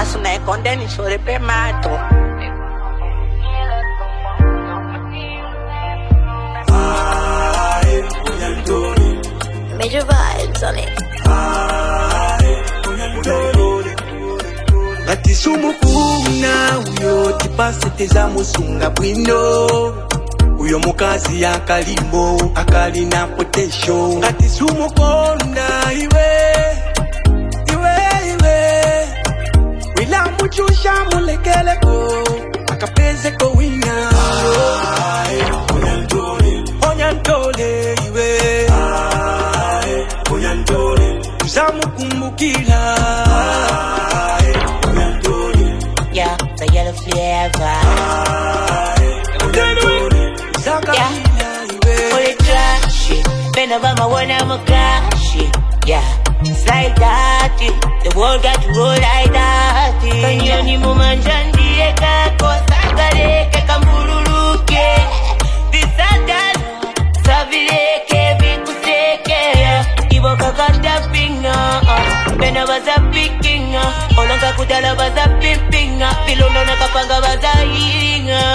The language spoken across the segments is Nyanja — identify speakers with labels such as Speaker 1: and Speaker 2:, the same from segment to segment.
Speaker 1: caso me condena y sobre premato.
Speaker 2: Major vibes on it.
Speaker 3: Ngati sumukuna uyo tipase teza musunga bwino. Uyo mukazi ya kalimbo akali na potential. Ngati sumukonda iwe wila muchusha mulekeleko akapezeko wina. Onyantole iwe Uzamu kumbukila.
Speaker 1: Yeah, the yellow flavor.
Speaker 2: Yeah, full of trash shit. Bend over my one, I'm a crash shit. Yeah, it's like that. The world got to roll like that. Kanyoni mumanjandi kako sakareke kambururuke. Bisadalo savileke bikuseke. Iboka kata pinga. Bena baza pickinga. Olonga kudala baza pimpinga. Pilono na kapanga baza hiringa.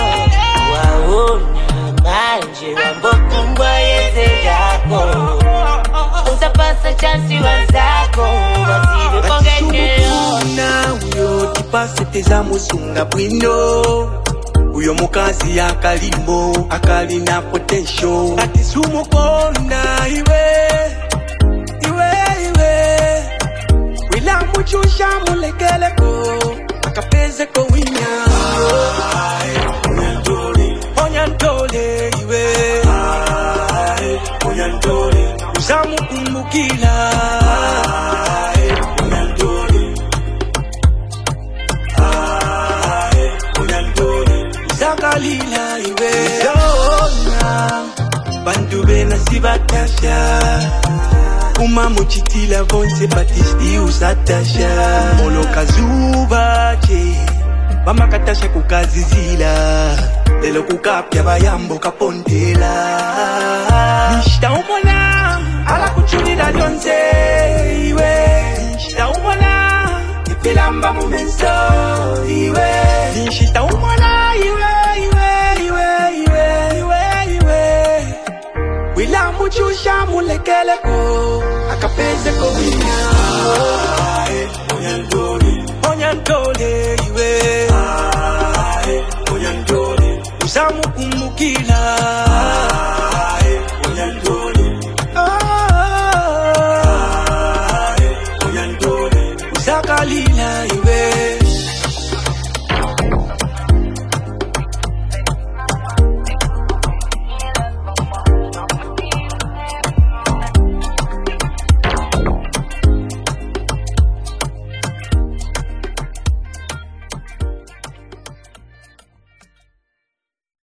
Speaker 2: Waona manje wambokumbwa yeze yako. Utapasa chansi wazako. Wasive kongeneo.
Speaker 3: Sumukuna uyo tipase teza musunga bwino. Uyo mukazi ya kalimbo akali na potential. Ngati sumukonda iwe wila muchusha mulekeleko akapezeko wina. Onyantole iwe Uzamu kumbukila. Zakalila iwe Zona Bandu bena sibatasha Uma muchitila vonse batisti usatasha Molo kazuba che Bama katasha kukazizila Lelo kukapya bayambo kapontela. Nishita umona Ala kuchulila lyonze iwe Nishita umona Ipilamba mumenso iwe Nishita umona iwe Wila muchusha mulekeleko akapezeko wina. Onyantole iwe Uzamu kumbukila.